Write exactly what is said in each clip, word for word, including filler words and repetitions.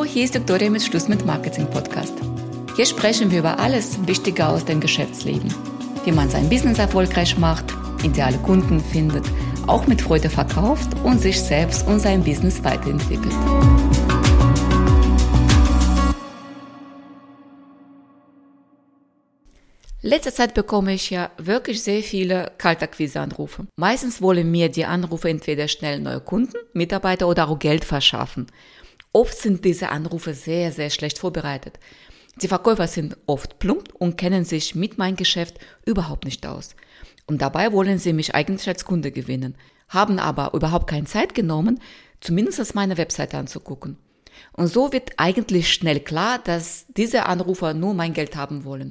hier ist Viktoria mit Schluss mit Marketing Podcast. Hier sprechen wir über alles Wichtige aus dem Geschäftsleben. Wie man sein Business erfolgreich macht, ideale Kunden findet, auch mit Freude verkauft und sich selbst und sein Business weiterentwickelt. Letzte Zeit bekomme ich ja wirklich sehr viele Kaltakquise-Anrufe. Meistens wollen mir die Anrufe entweder schnell neue Kunden, Mitarbeiter oder auch Geld verschaffen. Oft sind diese Anrufe sehr, sehr schlecht vorbereitet. Die Verkäufer sind oft plump und kennen sich mit meinem Geschäft überhaupt nicht aus. Und dabei wollen sie mich eigentlich als Kunde gewinnen, haben aber überhaupt keine Zeit genommen, zumindest meine Webseite anzugucken. Und so wird eigentlich schnell klar, dass diese Anrufer nur mein Geld haben wollen.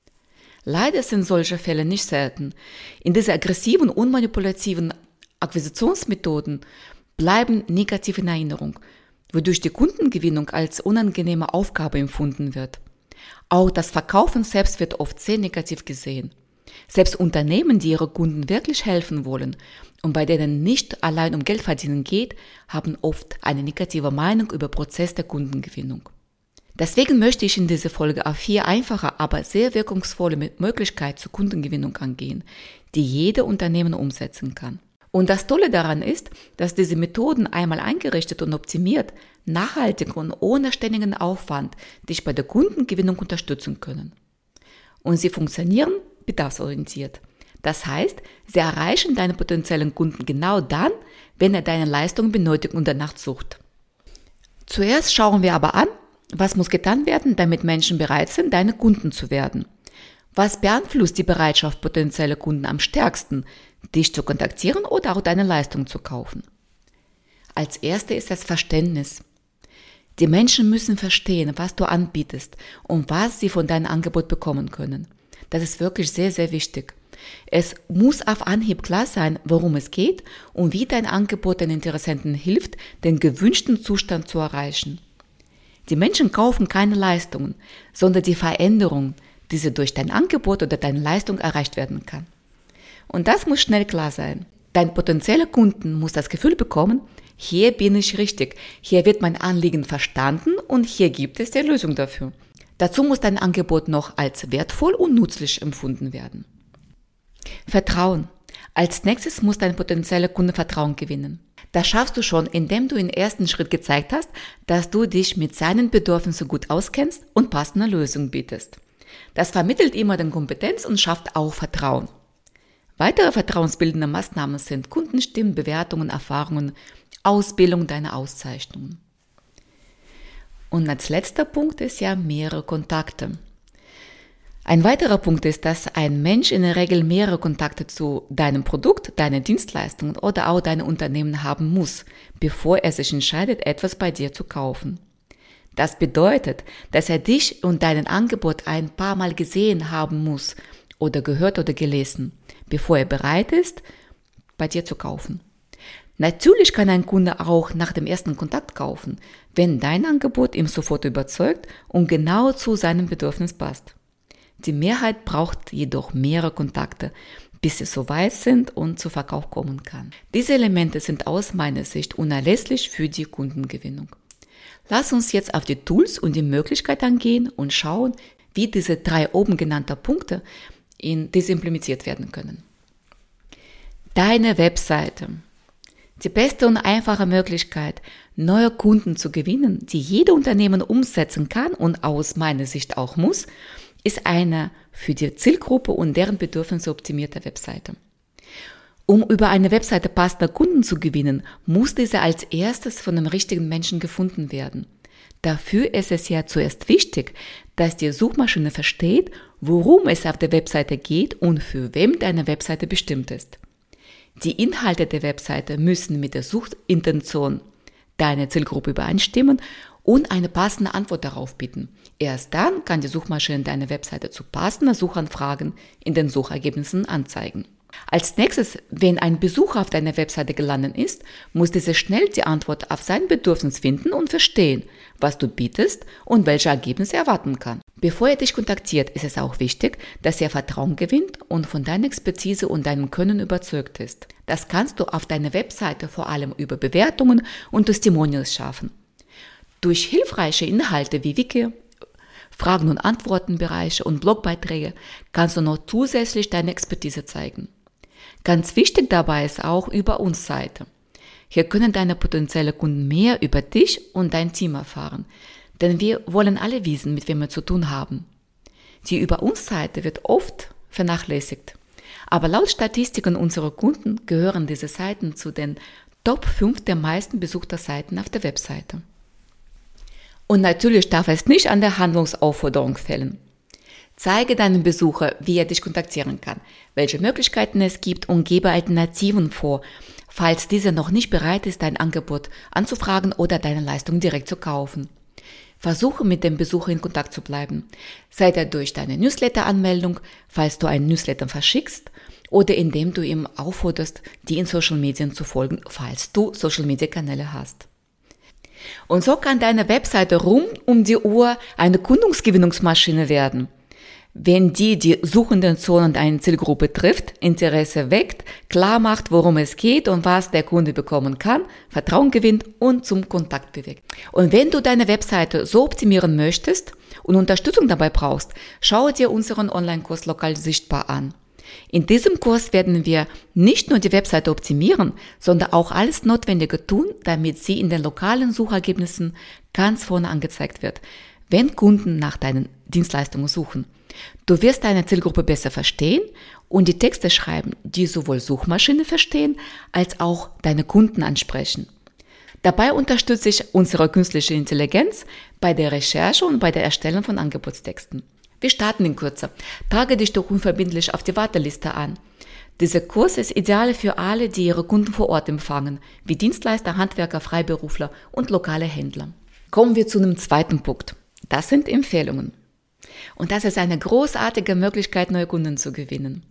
Leider sind solche Fälle nicht selten. In diesen aggressiven und manipulativen Akquisitionsmethoden bleiben negativ in Erinnerung, wodurch die Kundengewinnung als unangenehme Aufgabe empfunden wird. Auch das Verkaufen selbst wird oft sehr negativ gesehen. Selbst Unternehmen, die ihre Kunden wirklich helfen wollen und bei denen nicht allein um Geld verdienen geht, haben oft eine negative Meinung über den Prozess der Kundengewinnung. Deswegen möchte ich in dieser Folge auf vier einfache, aber sehr wirkungsvolle Möglichkeiten zur Kundengewinnung angehen, die jede Unternehmen umsetzen kann. Und das Tolle daran ist, dass diese Methoden einmal eingerichtet und optimiert, nachhaltig und ohne ständigen Aufwand dich bei der Kundengewinnung unterstützen können. Und sie funktionieren bedarfsorientiert. Das heißt, sie erreichen deine potenziellen Kunden genau dann, wenn er deine Leistung benötigt und danach sucht. Zuerst schauen wir aber an, was muss getan werden, damit Menschen bereit sind, deine Kunden zu werden? Was beeinflusst die Bereitschaft potenzieller Kunden am stärksten, dich zu kontaktieren oder auch deine Leistung zu kaufen? Als erstes ist das Verständnis. Die Menschen müssen verstehen, was du anbietest und was sie von deinem Angebot bekommen können. Das ist wirklich sehr, sehr wichtig. Es muss auf Anhieb klar sein, worum es geht und wie dein Angebot den Interessenten hilft, den gewünschten Zustand zu erreichen. Die Menschen kaufen keine Leistungen, sondern die Veränderung, die sie durch dein Angebot oder deine Leistung erreicht werden kann. Und das muss schnell klar sein. Dein potenzieller Kunden muss das Gefühl bekommen, hier bin ich richtig, hier wird mein Anliegen verstanden und hier gibt es die Lösung dafür. Dazu muss dein Angebot noch als wertvoll und nützlich empfunden werden. Vertrauen. Als nächstes muss dein potenzieller Kunde Vertrauen gewinnen. Das schaffst du schon, indem du im ersten Schritt gezeigt hast, dass du dich mit seinen Bedürfnissen gut auskennst und passende Lösungen bietest. Das vermittelt immer die Kompetenz und schafft auch Vertrauen. Weitere vertrauensbildende Maßnahmen sind Kundenstimmen, Bewertungen, Erfahrungen, Ausbildung deiner Auszeichnungen. Und als letzter Punkt ist ja mehrere Kontakte. Ein weiterer Punkt ist, dass ein Mensch in der Regel mehrere Kontakte zu deinem Produkt, deiner Dienstleistung oder auch deinem Unternehmen haben muss, bevor er sich entscheidet, etwas bei dir zu kaufen. Das bedeutet, dass er dich und dein Angebot ein paar Mal gesehen haben muss oder gehört oder gelesen, bevor er bereit ist, bei dir zu kaufen. Natürlich kann ein Kunde auch nach dem ersten Kontakt kaufen, wenn dein Angebot ihn sofort überzeugt und genau zu seinem Bedürfnis passt. Die Mehrheit braucht jedoch mehrere Kontakte, bis sie so weit sind und zu Verkauf kommen kann. Diese Elemente sind aus meiner Sicht unerlässlich für die Kundengewinnung. Lass uns jetzt auf die Tools und die Möglichkeiten angehen und schauen, wie diese drei oben genannten Punkte in diese implementiert werden können. Deine Webseite. Die beste und einfache Möglichkeit, neue Kunden zu gewinnen, die jede Unternehmen umsetzen kann und aus meiner Sicht auch muss, ist eine für die Zielgruppe und deren Bedürfnisse optimierte Webseite. Um über eine Webseite passende Kunden zu gewinnen, muss diese als erstes von dem richtigen Menschen gefunden werden. Dafür ist es ja zuerst wichtig, dass die Suchmaschine versteht, worum es auf der Webseite geht und für wen deine Webseite bestimmt ist. Die Inhalte der Webseite müssen mit der Suchintention deiner Zielgruppe übereinstimmen und eine passende Antwort darauf bieten. Erst dann kann die Suchmaschine deine Webseite zu passenden Suchanfragen in den Suchergebnissen anzeigen. Als nächstes, wenn ein Besucher auf deiner Webseite gelandet ist, muss dieser schnell die Antwort auf sein Bedürfnis finden und verstehen, was du bietest und welche Ergebnisse er erwarten kann. Bevor er dich kontaktiert, ist es auch wichtig, dass er Vertrauen gewinnt und von deiner Expertise und deinem Können überzeugt ist. Das kannst du auf deiner Webseite vor allem über Bewertungen und Testimonials schaffen. Durch hilfreiche Inhalte wie Wiki, Fragen- und Antwortenbereiche und Blogbeiträge kannst du noch zusätzlich deine Expertise zeigen. Ganz wichtig dabei ist auch über uns Seite. Hier können deine potenziellen Kunden mehr über dich und dein Team erfahren, denn wir wollen alle wissen, mit wem wir zu tun haben. Die über uns Seite wird oft vernachlässigt, aber laut Statistiken unserer Kunden gehören diese Seiten zu den Top fünf der meisten besuchter Seiten auf der Webseite. Und natürlich darf es nicht an der Handlungsaufforderung fehlen. Zeige deinem Besucher, wie er dich kontaktieren kann, welche Möglichkeiten es gibt und gebe Alternativen vor, falls dieser noch nicht bereit ist, dein Angebot anzufragen oder deine Leistung direkt zu kaufen. Versuche mit dem Besucher in Kontakt zu bleiben, sei er durch deine Newsletter-Anmeldung, falls du einen Newsletter verschickst, oder indem du ihm aufforderst, dir in Social Media zu folgen, falls du Social Media Kanäle hast. Und so kann deine Webseite rund um die Uhr eine Kundungsgewinnungsmaschine werden. Wenn die die suchenden Zonen einer Zielgruppe trifft, Interesse weckt, klar macht, worum es geht und was der Kunde bekommen kann, Vertrauen gewinnt und zum Kontakt bewegt. Und wenn du deine Webseite so optimieren möchtest und Unterstützung dabei brauchst, schau dir unseren Online-Kurs Lokal Sichtbar an. In diesem Kurs werden wir nicht nur die Webseite optimieren, sondern auch alles Notwendige tun, damit sie in den lokalen Suchergebnissen ganz vorne angezeigt wird, wenn Kunden nach deinen Dienstleistungen suchen. Du wirst deine Zielgruppe besser verstehen und die Texte schreiben, die sowohl Suchmaschinen verstehen, als auch deine Kunden ansprechen. Dabei unterstütze ich unsere künstliche Intelligenz bei der Recherche und bei der Erstellung von Angebotstexten. Wir starten in Kürze. Trage dich doch unverbindlich auf die Warteliste an. Dieser Kurs ist ideal für alle, die ihre Kunden vor Ort empfangen, wie Dienstleister, Handwerker, Freiberufler und lokale Händler. Kommen wir zu einem zweiten Punkt. Das sind Empfehlungen. Und das ist eine großartige Möglichkeit, neue Kunden zu gewinnen,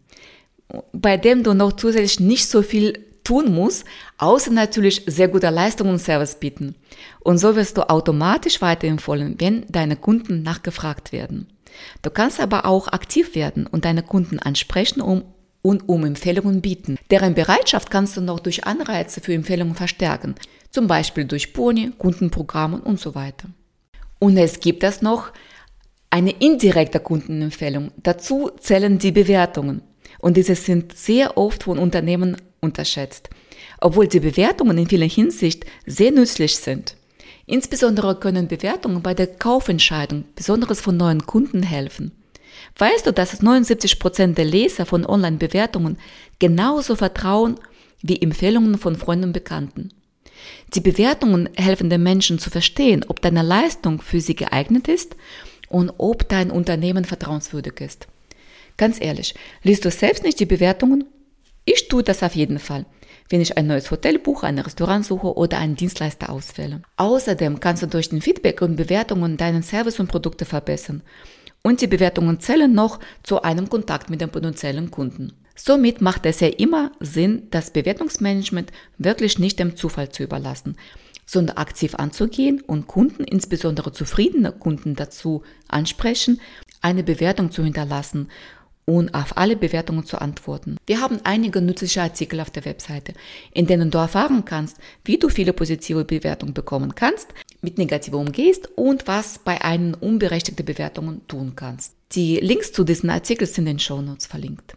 bei dem du noch zusätzlich nicht so viel tun musst, außer natürlich sehr guter Leistung und Service bieten. Und so wirst du automatisch weiterempfohlen, wenn deine Kunden nachgefragt werden. Du kannst aber auch aktiv werden und deine Kunden ansprechen um, und um Empfehlungen bieten. Deren Bereitschaft kannst du noch durch Anreize für Empfehlungen verstärken, zum Beispiel durch Boni, Kundenprogramme und so weiter. Und es gibt es noch eine indirekte Kundenempfehlung. Dazu zählen die Bewertungen. Und diese sind sehr oft von Unternehmen unterschätzt, obwohl die Bewertungen in vieler Hinsicht sehr nützlich sind. Insbesondere können Bewertungen bei der Kaufentscheidung, besonders von neuen Kunden, helfen. Weißt du, dass neunundsiebzig Prozent der Leser von Online-Bewertungen genauso vertrauen wie Empfehlungen von Freunden und Bekannten? Die Bewertungen helfen den Menschen zu verstehen, ob deine Leistung für sie geeignet ist und ob dein Unternehmen vertrauenswürdig ist. Ganz ehrlich, liest du selbst nicht die Bewertungen? Ich tue das auf jeden Fall, wenn ich ein neues Hotel buche, ein Restaurant suche oder einen Dienstleister auswähle. Außerdem kannst du durch den Feedback und Bewertungen deinen Service und Produkte verbessern. Und die Bewertungen zählen noch zu einem Kontakt mit dem potenziellen Kunden. Somit macht es ja immer Sinn, das Bewertungsmanagement wirklich nicht dem Zufall zu überlassen, sondern aktiv anzugehen und Kunden, insbesondere zufriedene Kunden, dazu ansprechen, eine Bewertung zu hinterlassen und auf alle Bewertungen zu antworten. Wir haben einige nützliche Artikel auf der Webseite, in denen du erfahren kannst, wie du viele positive Bewertungen bekommen kannst, mit negativen umgehst und was bei einen unberechtigten Bewertungen tun kannst. Die Links zu diesen Artikeln sind in den Shownotes verlinkt.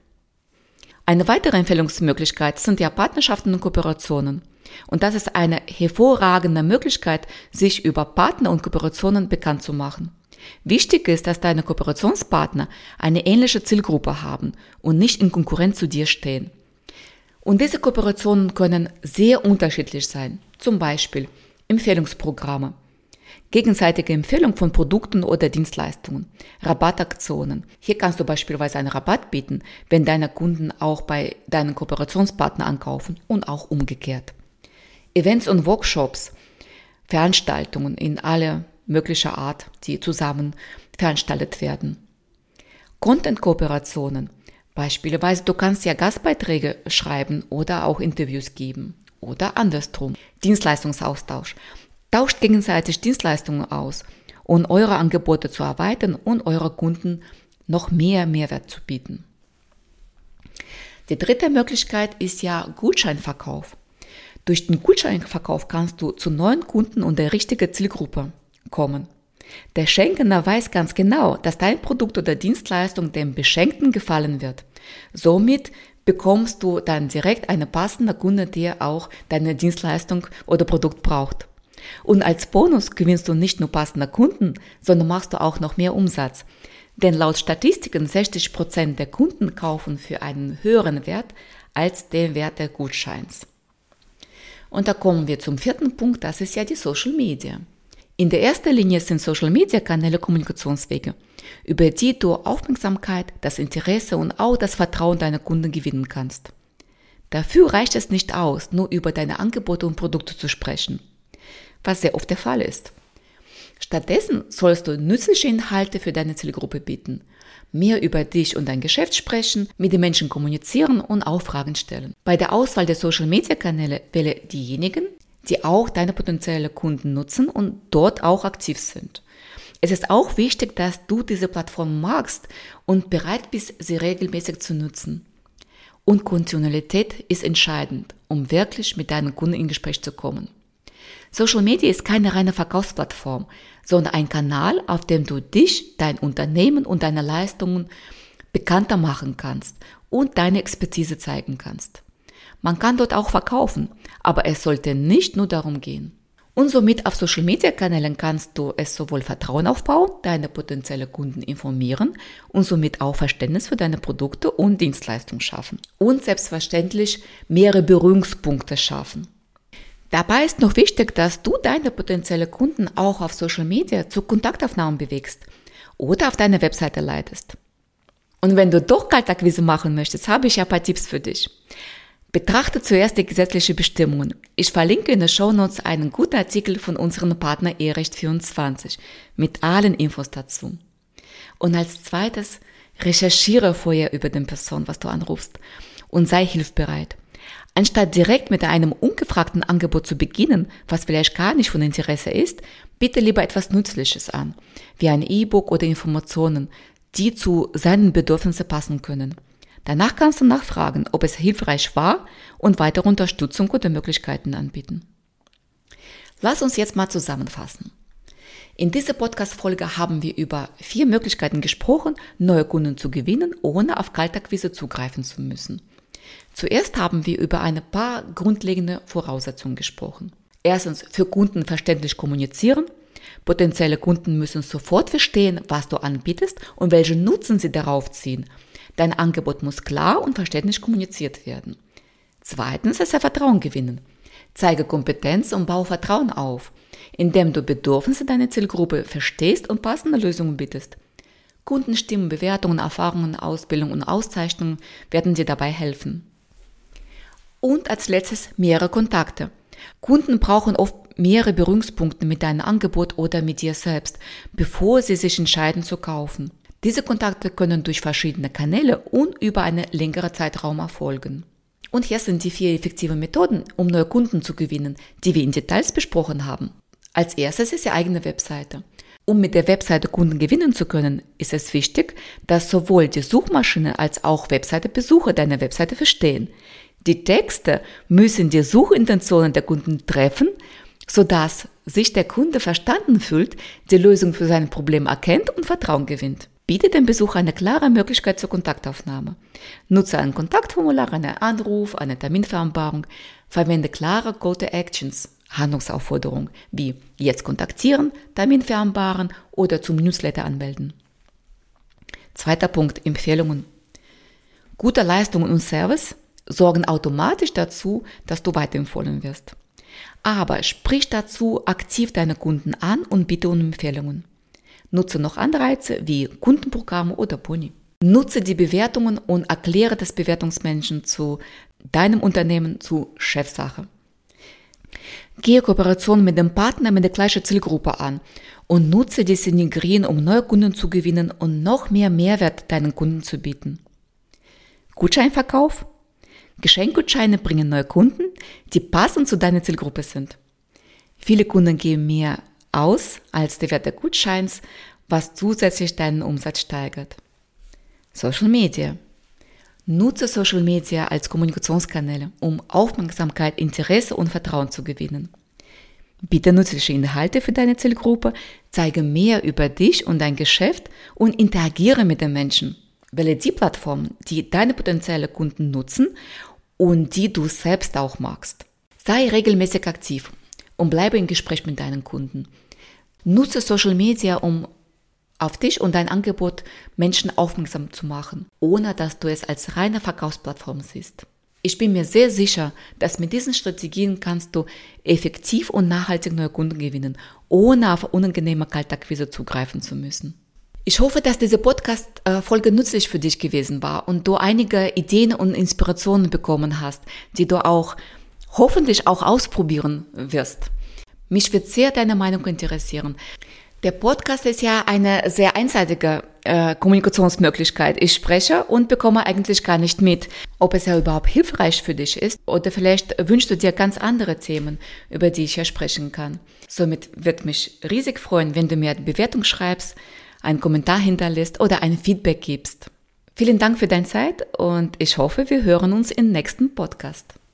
Eine weitere Empfehlungsmöglichkeit sind ja Partnerschaften und Kooperationen. Und das ist eine hervorragende Möglichkeit, sich über Partner und Kooperationen bekannt zu machen. Wichtig ist, dass deine Kooperationspartner eine ähnliche Zielgruppe haben und nicht in Konkurrenz zu dir stehen. Und diese Kooperationen können sehr unterschiedlich sein. Zum Beispiel Empfehlungsprogramme, gegenseitige Empfehlung von Produkten oder Dienstleistungen, Rabattaktionen. Hier kannst du beispielsweise einen Rabatt bieten, wenn deine Kunden auch bei deinen Kooperationspartnern ankaufen und auch umgekehrt. Events und Workshops, Veranstaltungen in aller möglicher Art, die zusammen veranstaltet werden. Content-Kooperationen, beispielsweise du kannst ja Gastbeiträge schreiben oder auch Interviews geben oder andersrum. Dienstleistungsaustausch, tauscht gegenseitig Dienstleistungen aus, um eure Angebote zu erweitern und eure Kunden noch mehr Mehrwert zu bieten. Die dritte Möglichkeit ist ja Gutscheinverkauf. Durch den Gutscheinverkauf kannst du zu neuen Kunden und der richtigen Zielgruppe kommen. Der Schenkender weiß ganz genau, dass dein Produkt oder Dienstleistung dem Beschenkten gefallen wird. Somit bekommst du dann direkt eine passende Kunde, der auch deine Dienstleistung oder Produkt braucht. Und als Bonus gewinnst du nicht nur passende Kunden, sondern machst du auch noch mehr Umsatz. Denn laut Statistiken sechzig Prozent der Kunden kaufen für einen höheren Wert als den Wert des Gutscheins. Und da kommen wir zum vierten Punkt, das ist ja die Social Media. In der ersten Linie sind Social Media Kanäle Kommunikationswege, über die du Aufmerksamkeit, das Interesse und auch das Vertrauen deiner Kunden gewinnen kannst. Dafür reicht es nicht aus, nur über deine Angebote und Produkte zu sprechen, was sehr oft der Fall ist. Stattdessen sollst du nützliche Inhalte für deine Zielgruppe bieten, mehr über dich und dein Geschäft sprechen, mit den Menschen kommunizieren und auch Fragen stellen. Bei der Auswahl der Social Media Kanäle wähle diejenigen, die auch deine potenziellen Kunden nutzen und dort auch aktiv sind. Es ist auch wichtig, dass du diese Plattform magst und bereit bist, sie regelmäßig zu nutzen. Und Kontinuität ist entscheidend, um wirklich mit deinen Kunden in Gespräch zu kommen. Social Media ist keine reine Verkaufsplattform, sondern ein Kanal, auf dem du dich, dein Unternehmen und deine Leistungen bekannter machen kannst und deine Expertise zeigen kannst. Man kann dort auch verkaufen, aber es sollte nicht nur darum gehen. Und somit auf Social Media Kanälen kannst du es sowohl Vertrauen aufbauen, deine potenziellen Kunden informieren und somit auch Verständnis für deine Produkte und Dienstleistungen schaffen. Und selbstverständlich mehrere Berührungspunkte schaffen. Dabei ist noch wichtig, dass du deine potenziellen Kunden auch auf Social Media zu Kontaktaufnahmen bewegst oder auf deine Webseite leitest. Und wenn du doch Kaltakquise machen möchtest, habe ich ein paar Tipps für dich. Betrachte zuerst die gesetzlichen Bestimmungen. Ich verlinke in den Shownotes einen guten Artikel von unserem Partner eRecht vierundzwanzig mit allen Infos dazu. Und als zweites, recherchiere vorher über die Person, was du anrufst, und sei hilfsbereit. Anstatt direkt mit einem ungefragten Angebot zu beginnen, was vielleicht gar nicht von Interesse ist, biete lieber etwas Nützliches an, wie ein E-Book oder Informationen, die zu seinen Bedürfnissen passen können. Danach kannst du nachfragen, ob es hilfreich war und weitere Unterstützung oder Möglichkeiten anbieten. Lass uns jetzt mal zusammenfassen. In dieser Podcast-Folge haben wir über vier Möglichkeiten gesprochen, neue Kunden zu gewinnen, ohne auf Kaltakquise zugreifen zu müssen. Zuerst haben wir über ein paar grundlegende Voraussetzungen gesprochen. Erstens, für Kunden verständlich kommunizieren. Potenzielle Kunden müssen sofort verstehen, was du anbietest und welchen Nutzen sie darauf ziehen. Dein Angebot muss klar und verständlich kommuniziert werden. Zweitens, es ist Vertrauen gewinnen. Zeige Kompetenz und baue Vertrauen auf, indem du Bedürfnisse deiner Zielgruppe verstehst und passende Lösungen bietest. Kundenstimmen, Bewertungen, Erfahrungen, Ausbildung und Auszeichnungen werden dir dabei helfen. Und als letztes mehrere Kontakte. Kunden brauchen oft mehrere Berührungspunkte mit deinem Angebot oder mit dir selbst, bevor sie sich entscheiden zu kaufen. Diese Kontakte können durch verschiedene Kanäle und über einen längeren Zeitraum erfolgen. Und hier sind die vier effektiven Methoden, um neue Kunden zu gewinnen, die wir in Details besprochen haben. Als erstes ist die eigene Webseite. Um mit der Webseite Kunden gewinnen zu können, ist es wichtig, dass sowohl die Suchmaschine als auch Webseitebesucher deine Webseite verstehen. Die Texte müssen die Suchintentionen der Kunden treffen, sodass sich der Kunde verstanden fühlt, die Lösung für sein Problem erkennt und Vertrauen gewinnt. Biete dem Besucher eine klare Möglichkeit zur Kontaktaufnahme. Nutze ein Kontaktformular, einen Anruf, eine Terminvereinbarung. Verwende klare Call to Actions, Handlungsaufforderungen wie jetzt kontaktieren, Termin vereinbaren oder zum Newsletter anmelden. Zweiter Punkt, Empfehlungen. Gute Leistungen und Service sorgen automatisch dazu, dass du weiterempfohlen wirst. Aber sprich dazu aktiv deine Kunden an und bitte um Empfehlungen. Nutze noch Anreize wie Kundenprogramme oder Boni. Nutze die Bewertungen und erkläre das Bewertungsmenschen zu deinem Unternehmen zu Chefsache. Gehe Kooperation mit dem Partner mit der gleichen Zielgruppe an und nutze die Synergien, um neue Kunden zu gewinnen und noch mehr Mehrwert deinen Kunden zu bieten. Gutscheinverkauf. Geschenkgutscheine bringen neue Kunden, die passend zu deiner Zielgruppe sind. Viele Kunden geben mehr aus als der Wert des Gutscheins, was zusätzlich deinen Umsatz steigert. Social Media. Nutze Social Media als Kommunikationskanäle, um Aufmerksamkeit, Interesse und Vertrauen zu gewinnen. Biete nützliche Inhalte für deine Zielgruppe, zeige mehr über dich und dein Geschäft und interagiere mit den Menschen. Wähle die Plattformen, die deine potenziellen Kunden nutzen und die du selbst auch magst. Sei regelmäßig aktiv und bleibe im Gespräch mit deinen Kunden. Nutze Social Media, um auf dich und dein Angebot Menschen aufmerksam zu machen, ohne dass du es als reine Verkaufsplattform siehst. Ich bin mir sehr sicher, dass mit diesen Strategien kannst du effektiv und nachhaltig neue Kunden gewinnen, ohne auf unangenehme Kaltakquise zugreifen zu müssen. Ich hoffe, dass diese Podcast-Folge nützlich für dich gewesen war und du einige Ideen und Inspirationen bekommen hast, die du auch hoffentlich auch ausprobieren wirst. Mich wird sehr deine Meinung interessieren. Der Podcast ist ja eine sehr einseitige äh, Kommunikationsmöglichkeit. Ich spreche und bekomme eigentlich gar nicht mit, ob es ja überhaupt hilfreich für dich ist oder vielleicht wünschst du dir ganz andere Themen, über die ich ja sprechen kann. Somit wird mich riesig freuen, wenn du mir eine Bewertung schreibst, einen Kommentar hinterlässt oder ein Feedback gibst. Vielen Dank für deine Zeit und ich hoffe, wir hören uns im nächsten Podcast.